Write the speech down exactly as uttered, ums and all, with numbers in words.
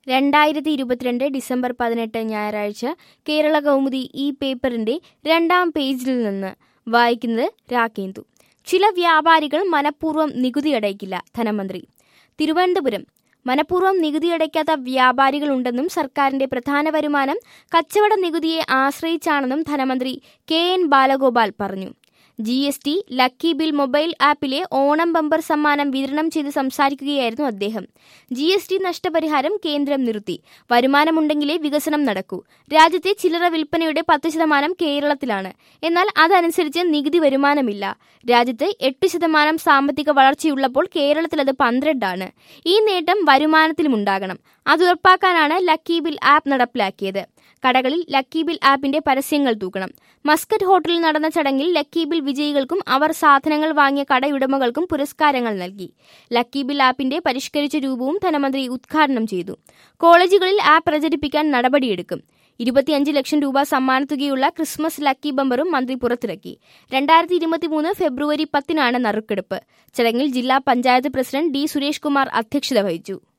രണ്ടായിരത്തി ഇരുപത്തിരണ്ട് ഡിസംബർ പതിനെട്ട് ഞായറാഴ്ച കേരള കൗമുദി ഈ പേപ്പറിന്റെ രണ്ടാം പേജിൽ നിന്ന് വായിക്കുന്നത് രാകേന്ദു. ചില വ്യാപാരികൾ മനഃപൂർവ്വം നികുതിയടയ്ക്കില്ല. ധനമന്ത്രി തിരുവനന്തപുരം. മനഃപൂർവ്വം നികുതിയടയ്ക്കാത്ത വ്യാപാരികളുണ്ടെന്നും സർക്കാരിന്റെ പ്രധാന വരുമാനം കച്ചവട നികുതിയെ ആശ്രയിച്ചാണെന്നും ധനമന്ത്രി കെ എൻ ബാലഗോപാൽ പറഞ്ഞു. G S T lucky bill mobile ആപ്പിലെ ഓണം ബമ്പർ സമ്മാനം വിതരണം ചെയ്ത് സംസാരിക്കുകയായിരുന്നു അദ്ദേഹം. ജി എസ് ടി നഷ്ടപരിഹാരം കേന്ദ്രം നിർത്തി. വരുമാനമുണ്ടെങ്കിലേ വികസനം നടക്കൂ. രാജ്യത്തെ ചില്ലറ വിൽപ്പനയുടെ പത്ത് ശതമാനം കേരളത്തിലാണ്. എന്നാൽ അതനുസരിച്ച് നികുതി വരുമാനമില്ല. രാജ്യത്ത് എട്ട് ശതമാനം സാമ്പത്തിക വളർച്ചയുള്ളപ്പോൾ കേരളത്തിൽ അത് പന്ത്രണ്ടാണ്. ഈ നേട്ടം വരുമാനത്തിലുമുണ്ടാകണം. അത് ഉറപ്പാക്കാനാണ് ലക്കി ബിൽ ആപ്പ് നടപ്പിലാക്കിയത്. കടകളിൽ ലക്കി ബിൽ ആപ്പിന്റെ പരസ്യങ്ങൾ തൂക്കണം. മസ്കറ്റ് ഹോട്ടലിൽ നടന്ന ചടങ്ങിൽ ലക്കി ബിൽ വിജയികൾക്കും അവർ സാധനങ്ങൾ വാങ്ങിയ കടയുടമകൾക്കും പുരസ്കാരങ്ങൾ നൽകി. ലക്കി ബിൽ ആപ്പിന്റെ പരിഷ്കരിച്ച രൂപവും ധനമന്ത്രി ഉദ്ഘാടനം ചെയ്തു. കോളേജുകളിൽ ആപ്പ് പ്രചരിപ്പിക്കാൻ നടപടിയെടുക്കും. ഇരുപത്തിയഞ്ച് ലക്ഷം രൂപ സമ്മാനത്തുകയുള്ള ക്രിസ്മസ് ലക്കി ബമ്പറും മന്ത്രി പുറത്തിറക്കി. രണ്ടായിരത്തി ഇരുപത്തിമൂന്ന് ഫെബ്രുവരി പത്തിനാണ് നറുക്കെടുപ്പ്. ചടങ്ങിൽ ജില്ലാ പഞ്ചായത്ത് പ്രസിഡന്റ് ഡി സുരേഷ് കുമാർ അധ്യക്ഷത വഹിച്ചു.